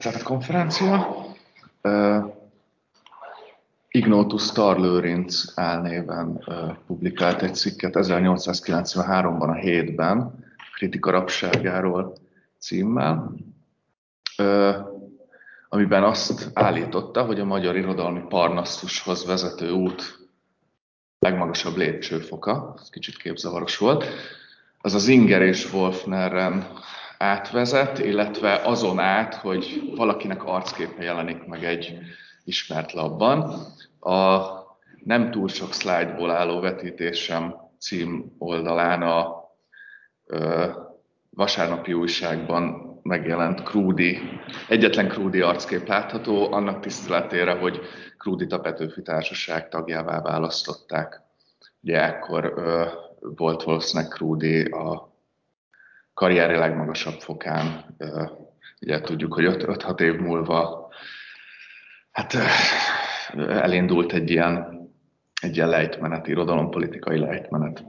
Tehát a konferencia Ignotus Tarlőrinc álnéven publikált egy cikket 1893-ban a Hétben, Kritika rabságáról címmel, amiben azt állította, hogy a magyar irodalmi Parnasszushoz vezető út legmagasabb lépcsőfoka, ez kicsit képzavaros volt, az az Inger és Wolfneren átvezet, illetve azon át, hogy valakinek arcképe jelenik meg egy ismert labban. A nem túl sok szlájdból álló vetítésem cím oldalán a Vasárnapi Újságban megjelent egyetlen Krúdy arckép látható, annak tiszteletére, hogy Krúdyt a Petőfi Társaság tagjává választották. Ugye ekkor volt valószínűleg Krúdy a karrierje legmagasabb fokán. Ugye tudjuk, hogy 5-6 év múlva elindult egy ilyen lejtmenet, irodalompolitikai lejtmenet.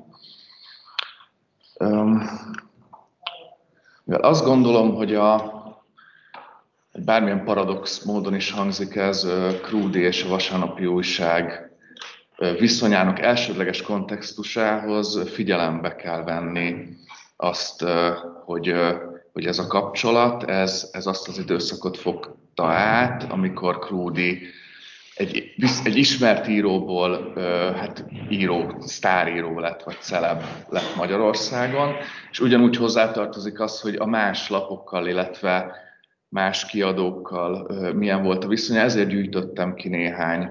Azt gondolom, hogy bármilyen paradox módon is hangzik ez, Krúdy és a Vasárnapi Újság viszonyának elsődleges kontextusához figyelembe kell venni azt, hogy ez a kapcsolat, ez azt az időszakot fogta át, amikor Krúdy egy ismert íróból sztáríró lett, vagy celeb lett Magyarországon, és ugyanúgy hozzátartozik az, hogy a más lapokkal, illetve más kiadókkal milyen volt a viszonya, ezért gyűjtöttem ki néhány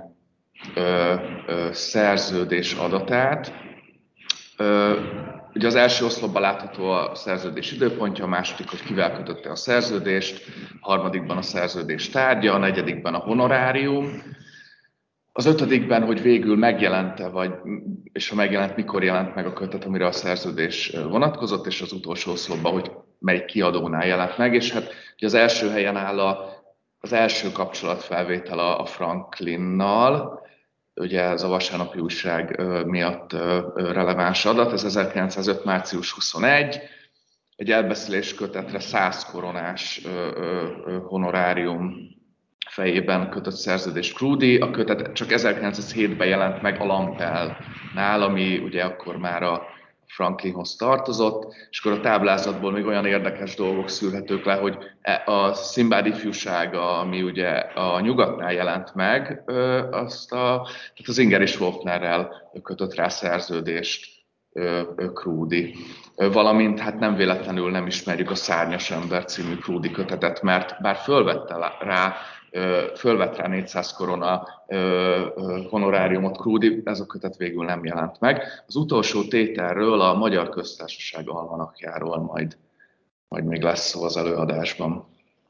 szerződés adatát. Ugye az első oszlopban látható a szerződés időpontja, a második, hogy kivel kötötte a szerződést, a harmadikban a szerződés tárgya, a negyedikben a honorárium, az ötödikben, hogy végül megjelente, és ha megjelent, mikor jelent meg a kötet, amire a szerződés vonatkozott, és az utolsó oszlopban, hogy melyik kiadónál jelent meg, és hát ugye az első helyen áll az első kapcsolatfelvétel a Franklinnal, ugye ez a Vasárnapi Újság miatt releváns adat, ez 1905. március 21, egy elbeszélés kötetre 100 koronás honorárium fejében kötött szerződés Krúdy. A kötet csak 1907-ben jelent meg a Lampelnál, ami ugye akkor már a Franklinhoz tartozott, és akkor a táblázatból még olyan érdekes dolgok szűrhetők le, hogy a Szimbád ifjúsága, ami ugye a Nyugatnál jelent meg, tehát az Inger és Wolfnerrel kötött rá szerződést Krúdy. Valamint hát nem véletlenül nem ismerjük a Szárnyas ember című Krúdy kötetet, mert bár fölvett rá 400 korona honoráriumot Krúdy, ez a kötet végül nem jelent meg. Az utolsó tételről, a Magyar Köztársaság almanakjáról majd még lesz szó az előadásban.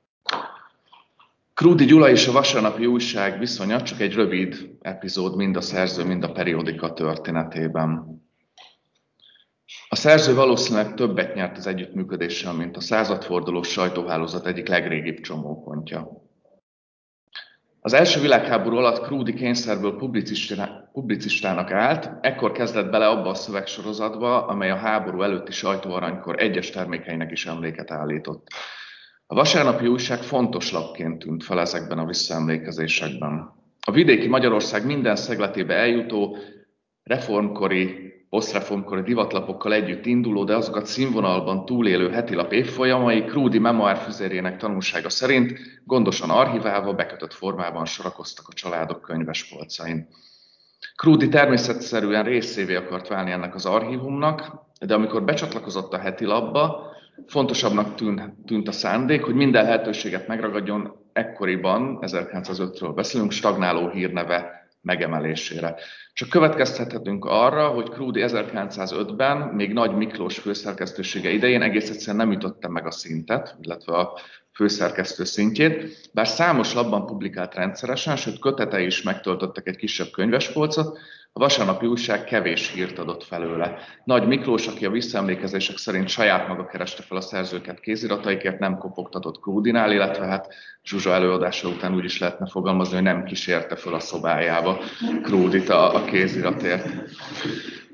Krúdy Gyula és a Vasárnapi Újság viszonya csak egy rövid epizód mind a szerző, mind a periódika történetében. A szerző valószínűleg többet nyert az együttműködéssel, mint a századfordulós sajtóhálózat egyik legrégibb csomópontja. Az első világháború alatt Krúdy kényszerből publicistának állt, ekkor kezdett bele abba a szövegsorozatba, amely a háború előtti sajtóaranykor egyes termékeinek is emléket állított. A Vasárnapi Újság fontos lapként tűnt fel ezekben a visszaemlékezésekben. A vidéki Magyarország minden szegletébe eljutó, posztreformkori divatlapokkal együtt induló, de azokat színvonalban túlélő hetilap évfolyamai Krúdy memoárfüzérének tanulsága szerint gondosan archiválva, bekötött formában sorakoztak a családok könyvespolcain. Krúdy természetszerűen részévé akart válni ennek az archívumnak, de amikor becsatlakozott a hetilapba, fontosabbnak tűnt a szándék, hogy minden lehetőséget megragadjon ekkoriban, 1905-ről beszélünk, stagnáló hírneve megemelésére. Csak következtethetünk arra, hogy Krúdy 1905-ben, még Nagy Miklós főszerkesztősége idején egész egyszerűen nem ütötte meg a szintet, illetve a főszerkesztő szintjét, bár számos labban publikált rendszeresen, sőt kötetei is megtöltöttek egy kisebb könyvespolcot, a Vasárnapi Újság kevés hírt adott felőle. Nagy Miklós, aki a visszaemlékezések szerint saját maga kereste fel a szerzőket kézirataikért, nem kopogtatott Krúdynál, illetve hát Zsuzsa előadása után úgy is lehetne fogalmazni, hogy nem kísérte fel a szobájába Krúdyt a kéziratért.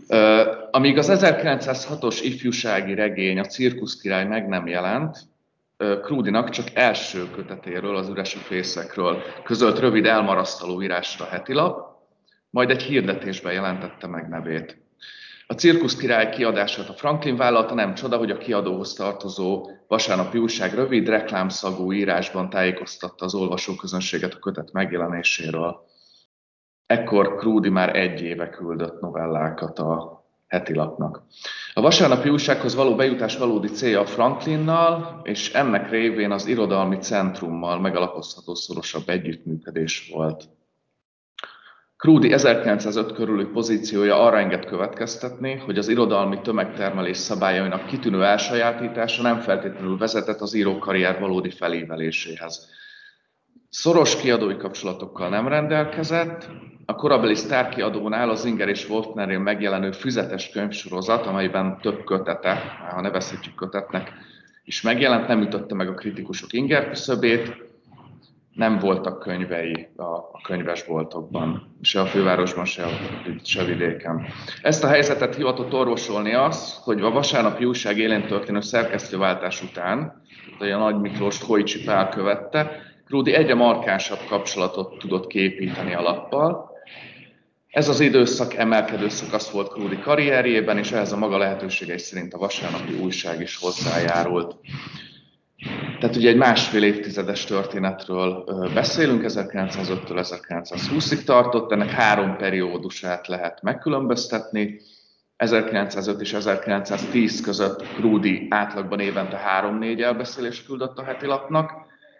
Amíg az 1906-os ifjúsági regény, a Cirkuszkirály meg nem jelent, Krúdinak csak első kötetéről, az Üres a fészekről közölt rövid elmarasztaló írásra a hetilap, majd egy hirdetésben jelentette meg nevét. A Cirkusz király kiadását a Franklin vállalta, nem csoda, hogy a kiadóhoz tartozó Vasárnapi Újság rövid, reklámszagú írásban tájékoztatta az olvasóközönséget a kötet megjelenéséről. Ekkor Krúdy már 1 éve küldött novellákat a hetilapnak. A Vasárnapi Újsághoz való bejutás valódi célja a Franklinnal, és ennek révén az irodalmi centrummal megalapozható szorosabb együttműködés volt. Krúdy 1905 körüli pozíciója arra enged következtetni, hogy az irodalmi tömegtermelés szabályainak kitűnő elsajátítása nem feltétlenül vezetett az írókarrier valódi feléveléséhez. Szoros kiadói kapcsolatokkal nem rendelkezett, a korabeli sztárkiadónál az Singer és Wolfnernél megjelenő füzetes könyvsorozat, amelyben több kötete, ha nevezhetjük kötetnek, is megjelent, nem ütötte meg a kritikusok inger küszöbét, nem voltak könyvei a könyvesboltokban, se a fővárosban, se vidéken. Ezt a helyzetet hivatott orvosolni az, hogy a Vasárnapi Újság élén történő szerkesztőváltás után, a Nagy Miklóst Hojcsi Pál követte, Krúdy egyre markánsabb kapcsolatot tudott kiépíteni a lappal. Ez az időszak emelkedő szakasz volt Krúdy karrierjében, és ehhez a maga lehetőségei szerint a Vasárnapi Újság is hozzájárult. Tehát ugye egy másfél évtizedes történetről beszélünk, 1905-től 1920-ig tartott, ennek 3 periódusát lehet megkülönböztetni. 1905 és 1910 között Krúdy átlagban évente 3-4 elbeszélést küldött a hetilapnak.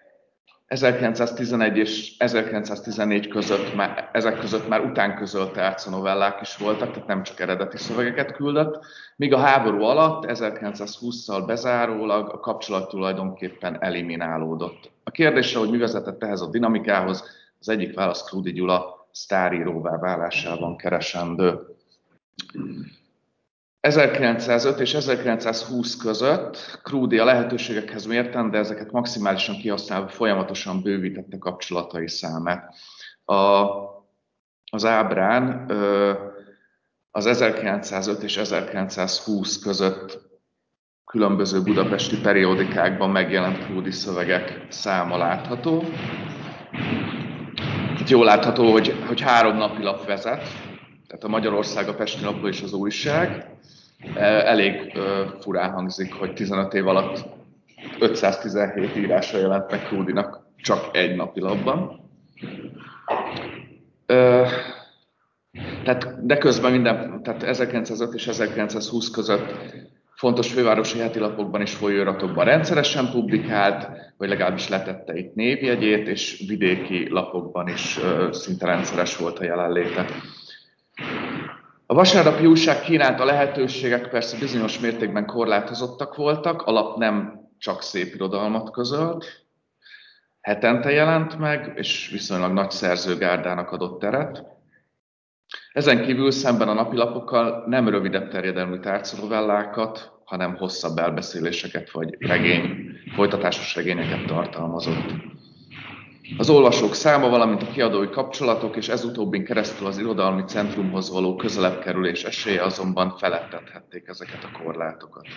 1911 és 1914 között ezek között már utánközölt arconovellák is voltak, tehát nem csak eredeti szövegeket küldött, míg a háború alatt 1920-szal bezárólag a kapcsolat tulajdonképpen eliminálódott. A kérdésre, hogy mi vezetett ehhez a dinamikához, az egyik válasz Krúdy Gyula sztáríróvá válásában keresendő. 1905 és 1920 között Krúdy a lehetőségekhez mérten, de ezeket maximálisan kihasználva folyamatosan bővítette kapcsolatai számát. Az ábrán az 1905 és 1920 között különböző budapesti periódikákban megjelent Krúdy szövegek száma látható. Itt jól látható, hogy 3 napilap vezet, tehát a Magyarország, a Pesti Napló és az Újság. Elég furán hangzik, hogy 15 év alatt 517 írása jelent meg Krúdynak csak egy napilapban. De közben tehát 1905 és 1920 között fontos fővárosi hetilapokban és folyóiratokban rendszeresen publikált, vagy legalábbis letette itt névjegyét, és vidéki lapokban is szinte rendszeres volt a jelenléte. A Vasárnapi Újság kínálta lehetőségek persze bizonyos mértékben korlátozottak voltak, a lap nem csak szép irodalmat közölt, hetente jelent meg, és viszonylag nagy szerzőgárdának adott teret. Ezen kívül szemben a napilapokkal nem rövidebb terjedelmű tárcanovellákat, hanem hosszabb elbeszéléseket vagy folytatásos regényeket tartalmazott. Az olvasók száma, valamint a kiadói kapcsolatok és ez utóbbin keresztül az irodalmi centrumhoz való közelebb kerülés esélye azonban felettethették ezeket a korlátokat.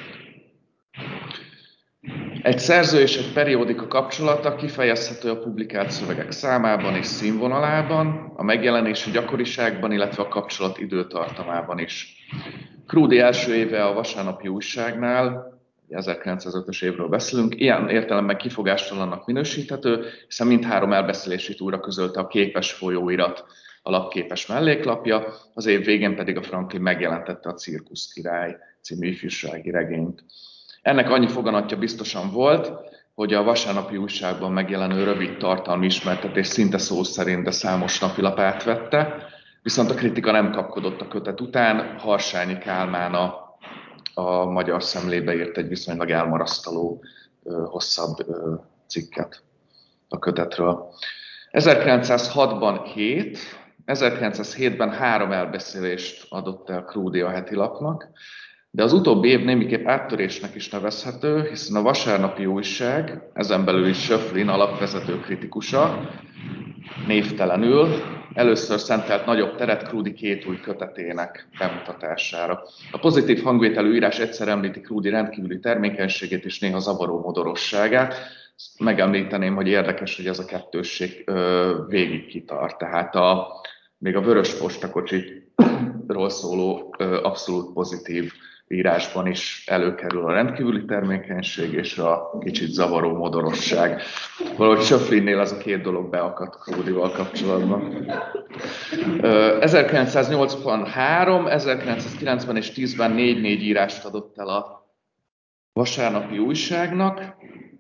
Egy szerző és egy periódika kapcsolata kifejezhető a publikált szövegek számában és színvonalában, a megjelenési gyakoriságban, illetve a kapcsolat időtartamában is. Krúdy első éve a Vasárnapi Újságnál, 1905-ös évről beszélünk, ilyen értelemben kifogástalannak minősíthető, hiszen mindhárom elbeszélését újra közölte a Képes folyóirat, a lapképes melléklapja, az év végén pedig a Franklin megjelentette a Cirkusz király című ifjúsági regényt. Ennek annyi foganatja biztosan volt, hogy a Vasárnapi Újságban megjelenő rövid tartalmi ismertetés szinte szó szerint, de számos napilap átvette, viszont a kritika nem kapkodott a kötet után, Harsányi Kálmán a Magyar Szemlébe írt egy viszonylag elmarasztaló, hosszabb cikket a kötetről. 1906-ban 7, 1907-ben 3 elbeszélést adott el Krúdy a hetilapnak, de az utóbbi év némiképp áttörésnek is nevezhető, hiszen a Vasárnapi Újság, ezen belül is Schöpflin alapvezető kritikusa, névtelenül először szentelt nagyobb teret Krúdy 2 új kötetének bemutatására. A pozitív hangvételű írás egyszer említi Krúdy rendkívüli termékenységét és néha zavaró modorosságát. Megemlíteném, hogy érdekes, hogy ez a kettősség végig kitart. Tehát még a Vörös postakocsiról szóló abszolút pozitív írásban is előkerül a rendkívüli termékenység és a kicsit zavaró modorosság. Valahogy Schöpflinnél az a két dolog beakadt Krúdyval kapcsolatban. 1983, 1990 és 10-ben 4-4 írást adott el a Vasárnapi Újságnak.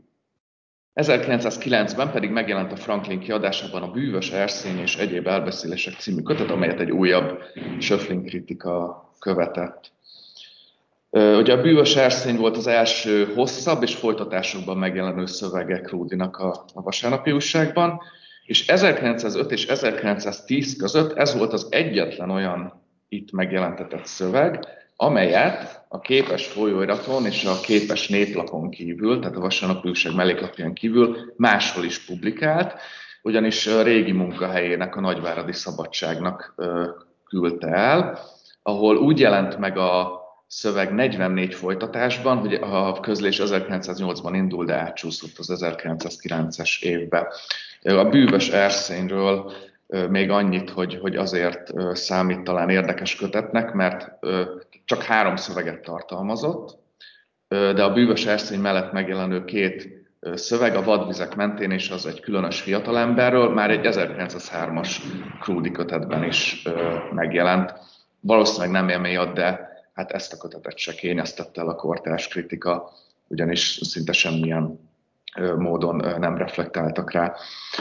1909-ben pedig megjelent a Franklin kiadásában a Bűvös Erszény és egyéb elbeszélések című kötet, amelyet egy újabb Schöpflin kritika követett. Ugye a Bűvös Erszény volt az első hosszabb és folytatásokban megjelenő szövege Krúdynak a Vasárnapi Újságban, és 1905 és 1910 között ez volt az egyetlen olyan itt megjelentetett szöveg, amelyet a Képes folyóiraton és a Képes néplapon kívül, tehát a Vasárnapi Újság melléklapján kívül máshol is publikált, ugyanis a régi munkahelyének, a Nagyváradi Szabadságnak küldte el, ahol úgy jelent meg a szöveg 44 folytatásban, hogy a közlés 1908-ban indul, de átcsúszott az 1909-es évbe. A Bűvös Erszényről még annyit, hogy azért számít talán érdekes kötetnek, mert csak 3 szöveget tartalmazott, de a Bűvös Erszény mellett megjelenő 2 szöveg a Vadvizek mentén, és az egy különös fiatalemberről, már egy 1903-as Krúdy kötetben is megjelent. Valószínűleg nem emiatt, de hát ezt a kötetet se kényeztette el a kortárs kritika, ugyanis szinte semmilyen módon nem reflektáltak rá.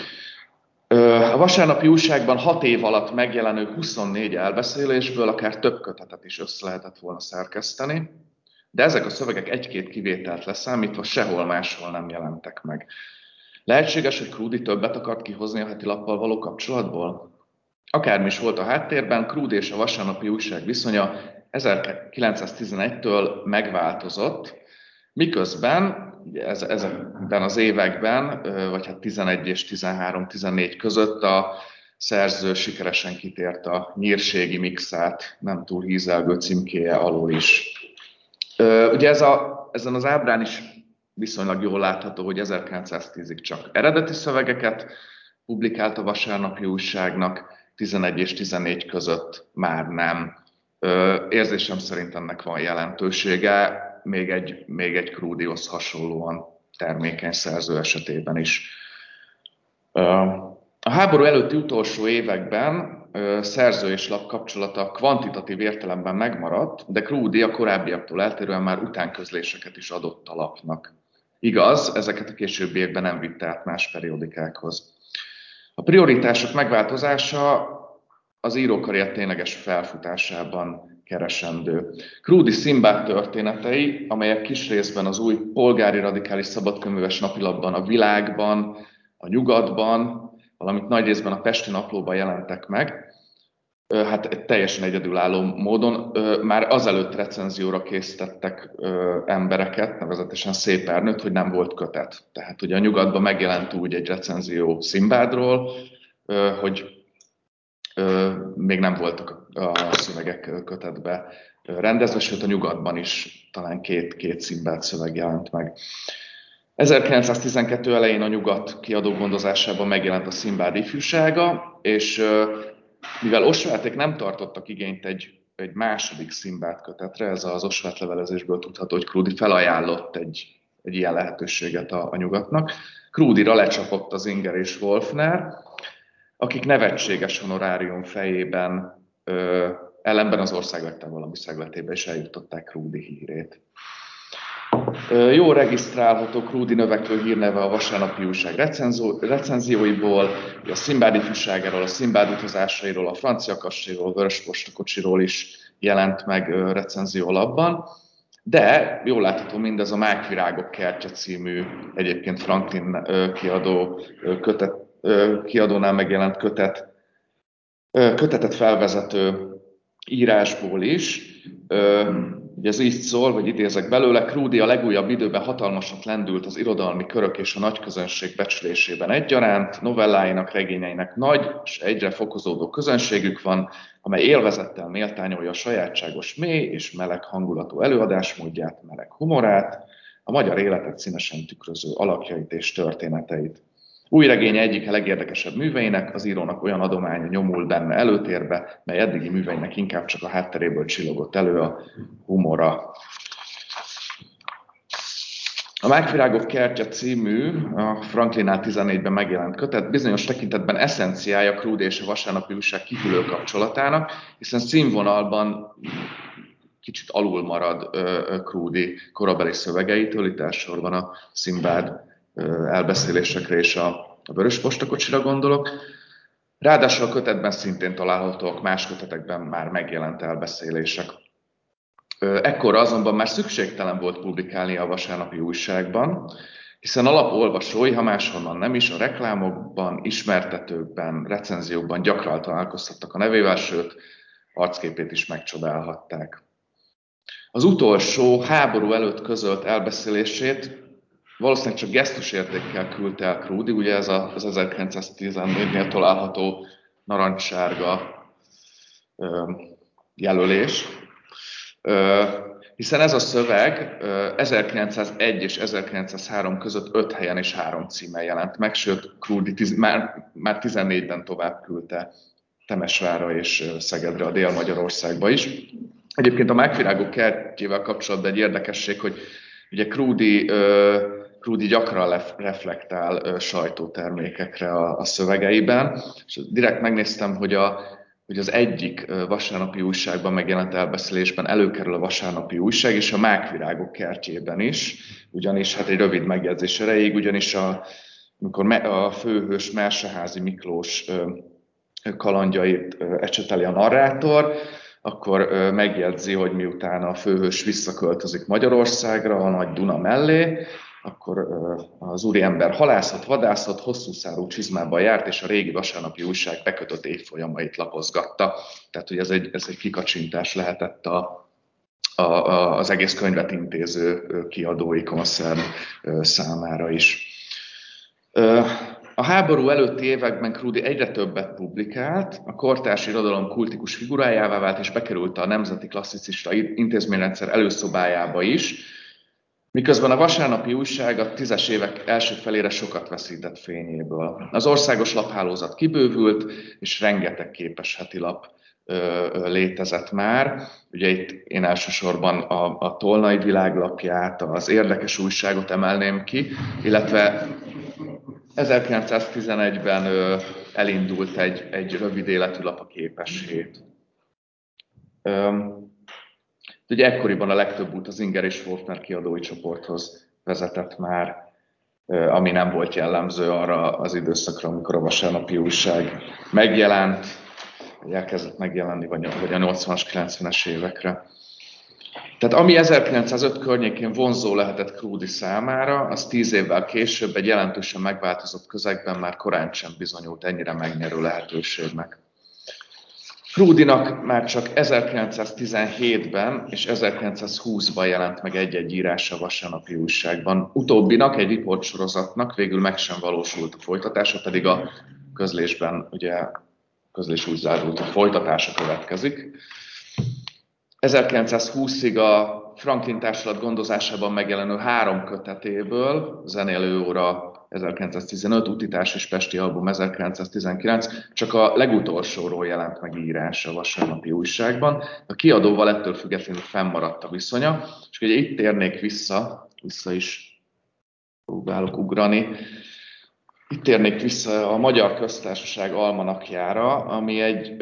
A Vasárnapi Újságban 6 év alatt megjelenő 24 elbeszélésből akár több kötetet is össze lehetett volna szerkeszteni, de ezek a szövegek egy-két kivételt leszámítva sehol máshol nem jelentek meg. Lehetséges, hogy Krúdy többet akart kihozni a heti lappal való kapcsolatból? Akármi is volt a háttérben, Krúdy és a Vasárnapi Újság viszonya 1911-től megváltozott, miközben ezekben az években, vagy hát 11 és 13-14 között a szerző sikeresen kitért a nyírségi mixát, nem túl hízelgő címkéje alól is. Ugye ezen az ábrán is viszonylag jól látható, hogy 1910-ig csak eredeti szövegeket publikált a Vasárnapi Újságnak, 11 és 14 között már nem. Érzésem szerint ennek van jelentősége, még egy Krúdyhoz hasonlóan termékeny szerző esetében is. A háború előtti utolsó években szerző és lap kapcsolata kvantitatív értelemben megmaradt, de Krúdy a korábbiaktól eltérően már utánközléseket is adott a lapnak. Igaz, ezeket a későbbiekben nem vitte át más periódikákhoz. A prioritások megváltozása az írókarrier tényleges felfutásában keresendő. Krúdy Szimbád történetei, amelyek kis részben az új polgári radikális szabadkönyves napilapban, a Világban, a Nyugatban, valamint nagy részben a Pesti Naplóban jelentek meg, hát egy teljesen egyedülálló módon már azelőtt recenzióra készítettek embereket, nevezetesen Szép Ernőt, hogy nem volt kötet. Tehát ugye a Nyugatban megjelent úgy egy recenzió Szimbádról, hogy még nem voltak a szövegek kötetbe rendezve, sőt a Nyugatban is talán két Szimbád szöveg jelent meg. 1912 elején a Nyugat kiadó gondozásában megjelent a Szimbád ifjúsága, és mivel Osváték nem tartottak igényt egy második Szimbád kötetre, ez az Osvát levelezésből tudható, hogy Krúdy felajánlott egy ilyen lehetőséget a Nyugatnak. Krúdyra lecsapott az Inger és Wolfner, akik nevetséges honorárium fejében ellenben az ország legtávolabbi szegletébe is eljutották Krúdy hírét. Jó regisztrálható Krúdy növekvő hírneve a Vasárnapi Újság recenzióiból, a Szimbád ifjúságáról, a Szimbád utazásairól, a francia kastélyról, a Vörös postakocsiról is jelent meg recenziólapban, de jól látható mindez a Mákvirágok kertje című, egyébként Franklin kiadónál megjelent kötetet felvezető írásból is. Ugye ez így szól, vagy idézek belőle, Krúdy a legújabb időben hatalmasat lendült az irodalmi körök és a nagyközönség becslésében egyaránt, novelláinak, regényeinek nagy és egyre fokozódó közönségük van, amely élvezettel méltányolja a sajátságos mély és meleg hangulatú előadásmódját, meleg humorát, a magyar életet színesen tükröző alakjait és történeteit. Új regénye egyik legérdekesebb műveinek, az írónak olyan adománya nyomul benne előtérbe, mely eddigi műveinek inkább csak a hátteréből csillogott elő, a humora. A Mákvirágok kertje című, a Franklinnál 14-ben megjelent kötet bizonyos tekintetben eszenciája Krúdy és a Vasárnapi Újság kihűlő kapcsolatának, hiszen színvonalban kicsit alul marad Krúdy korabeli szövegeitől, itt elsősorban a Szimbád elbeszélésekre és a Vörös postakocsira gondolok. Ráadásul a kötetben szintén találhatóak más kötetekben már megjelent elbeszélések. Ekkorra azonban már szükségtelen volt publikálni a Vasárnapi Újságban, hiszen alapolvasói, ha máshonnan nem is, a reklámokban, ismertetőkben, recenziókban gyakran találkoztattak a nevével, sőt, arcképét is megcsodálhatták. Az utolsó háború előtt közölt elbeszélését valószínűleg csak gesztusértékkel küldte el Krúdy, ugye ez az 1914-nél található narancssárga jelölés, hiszen ez a szöveg 1901 és 1903 között 5 helyen és 3 címen jelent meg, sőt Krúdy már 14-ben tovább küldte Temesvárra és Szegedre, a Dél-Magyarországba is. Egyébként a Mákvirágok kertjével kapcsolatban egy érdekesség, hogy ugye Krúdy gyakran reflektál sajtótermékekre a szövegeiben, és direkt megnéztem, hogy az egyik Vasárnapi Újságban megjelent elbeszélésben előkerül a Vasárnapi Újság, és a Mákvirágok kertjében is, ugyanis hát egy rövid megjegyzés erejéig, ugyanis amikor a főhős Merseházy Miklós kalandjait ecseteli a narrátor, akkor megjegyzi, hogy miután a főhős visszaköltözik Magyarországra, a Nagy Duna mellé, akkor az úriember halászott, vadászott, hosszú szárú csizmában járt, és a régi Vasárnapi Újság bekötött évfolyamait lapozgatta. Tehát, hogy ez egy kikacsintás lehetett az egész könyvet intéző kiadói koncern számára is. A háború előtti években Krúdy egyre többet publikált, a kortárs irodalom kultikus figurájává vált, és bekerült a Nemzeti Klasszicista Intézményrendszer előszobájába is, miközben a Vasárnapi Újság a 10-es évek első felére sokat veszített fényéből. Az országos laphálózat kibővült, és rengeteg képes hetilap létezett már. Ugye itt én elsősorban a Tolnai Világlapját, az Érdekes újságot emelném ki, illetve 1911-ben elindult egy rövid életű lap, a Képes Hét. Ugye ekkoriban a legtöbb út az Inger és Wolfner kiadói csoporthoz vezetett már, ami nem volt jellemző arra az időszakra, amikor a Vasárnapi Újság megjelent, vagy elkezdett megjelenni, vagy a 80-as, 90-es évekre. Tehát ami 1905 környékén vonzó lehetett Krúdy számára, az 10 évvel később egy jelentősen megváltozott közegben már korán sem bizonyult ennyire megnyerő lehetőségnek. Krúdynak már csak 1917-ben és 1920-ban jelent meg egy-egy írása a Vasárnapi Újságban. Utóbbinak, egy riportsorozatnak végül meg sem valósult a folytatása, pedig a közlésben, ugye a közlés úgy zárult, hogy folytatása következik. 1920-ig a Franklin Társulat gondozásában megjelenő 3 kötetéből, Zenélőóra 1915, Utitárs és Pesti Album 1919, csak a legutolsóról jelent meg írás a Vasárnapi Újságban. A kiadóval ettől függetlenül fennmaradt a viszonya, és ugye itt térnék vissza is próbálok ugrani, itt térnék vissza a Magyar Köztársaság almanakjára, ami egy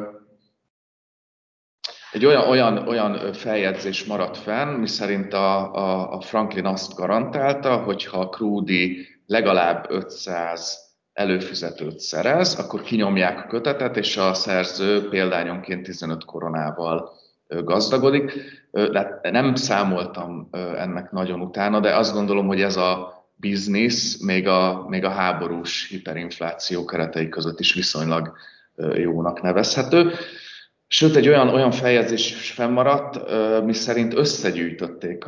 olyan feljegyzés maradt fenn, miszerint a Franklin azt garantálta, hogy ha Krúdy legalább 500 előfizetőt szerez, akkor kinyomják a kötetet, és a szerző példányonként 15 koronával gazdagodik. Nem számoltam ennek nagyon utána, de azt gondolom, hogy ez a biznisz még a háborús hiperinfláció keretei között is viszonylag jónak nevezhető. Sőt, egy olyan feljegyzés is fennmaradt, miszerint összegyűjtötték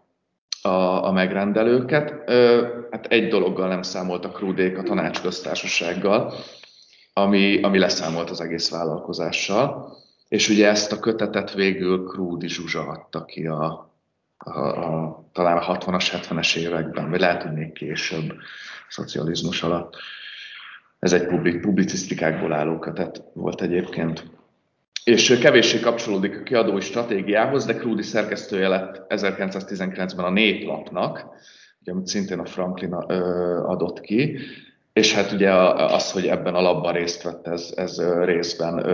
a megrendelőket. Hát egy dologgal nem számoltak Krúdék, a tanácsköztársasággal, ami leszámolt az egész vállalkozással. És ugye ezt a kötetet végül Krúdy Zsuzsa adta ki talán a 60-as, 70-es években, vagy lehet, hogy még később, szocializmus alatt. Ez egy publicisztikákból álló kötet volt egyébként. És kevéssé kapcsolódik a kiadói stratégiához, de Krúdy szerkesztője lett 1919-ben a Néplapnak, ugye, amit szintén a Franklin adott ki, és hát ugye az, hogy ebben a labban részt vett, ez részben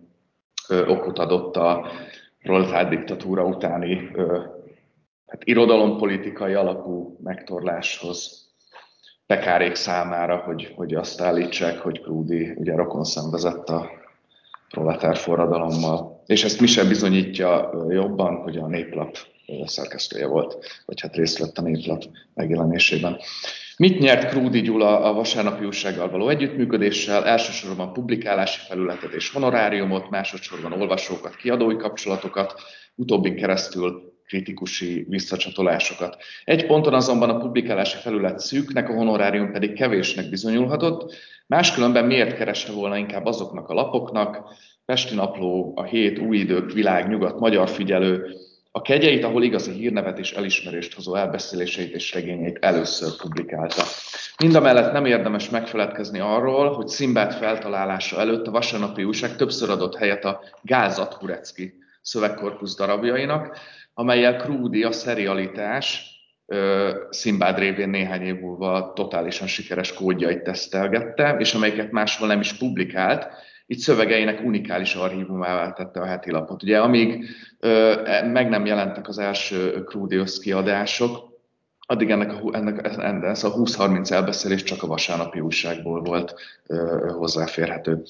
okot adott a proletár diktatúra utáni hát irodalompolitikai alapú megtorláshoz. Pekárék számára, hogy azt állítsák, hogy Krúdy ugye rokon szenvezett a proletár forradalommal. És ezt mi sem bizonyítja jobban, hogy a Néplap szerkesztője volt, vagy hát részt vett a Néplap megjelenésében. Mit nyert Krúdy Gyula a Vasárnapi Újsággal való együttműködéssel? Elsősorban publikálási felületet és honoráriumot, másodszorban olvasókat, kiadói kapcsolatokat, utóbbin keresztül kritikusi visszacsatolásokat. Egy ponton azonban a publikálási felület szűknek, a honorárium pedig kevésnek bizonyulhatott, máskülönben miért keresse volna inkább azoknak a lapoknak, Pesti Napló, a Hét, Új Idők, Világ, Nyugat, Magyar Figyelő, a kegyeit, ahol igazi hírnevet és elismerést hozó elbeszéléseit és regényeit először publikálta. Mindamellett nem érdemes megfeledkezni arról, hogy Szimbád feltalálása előtt a Vasárnapi Újság többször adott helyet a Gázat Hurecki szövegkorpusz darabjainak, amellyel Krúdy a szerialitás Szimbád révén néhány év múlva totálisan sikeres kódjait tesztelgette, és amelyeket máshol nem is publikált, így szövegeinek unikális archívumává tette a heti lapot. Ugye amíg meg nem jelentek az első Krúdy összkiadások, addig ennek ez a 20-30 elbeszélés csak a Vasárnapi Újságból volt hozzáférhető.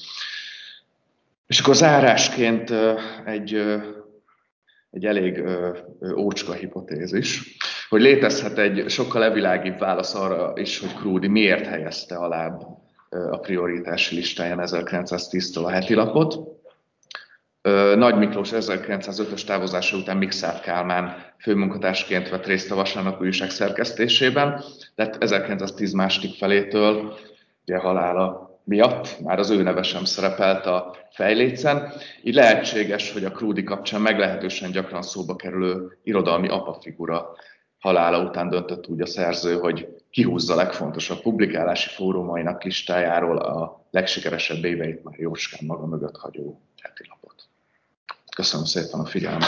És akkor zárásként egy elég ócska hipotézis, hogy létezhet egy sokkal levilágibb válasz arra is, hogy Krúdy miért helyezte alább a prioritási listáján 1910-től a heti lapot. Nagy Miklós 1905-ös távozása után Mikszáth Kálmán főmunkatársként vett részt a Vasárnapi Újság szerkesztésében, de 1910 második felétől, ugye halála miatt már az ő neve sem szerepelt a fejlécen. Így lehetséges, hogy a Krúdy kapcsán meglehetősen gyakran szóba kerülő irodalmi apafigura halála után döntött úgy a szerző, hogy kihúzza a legfontosabb publikálási fórumainak listájáról a legsikeresebb éveit már jócskán maga mögött hagyó heti lapot. Köszönöm szépen a figyelmet!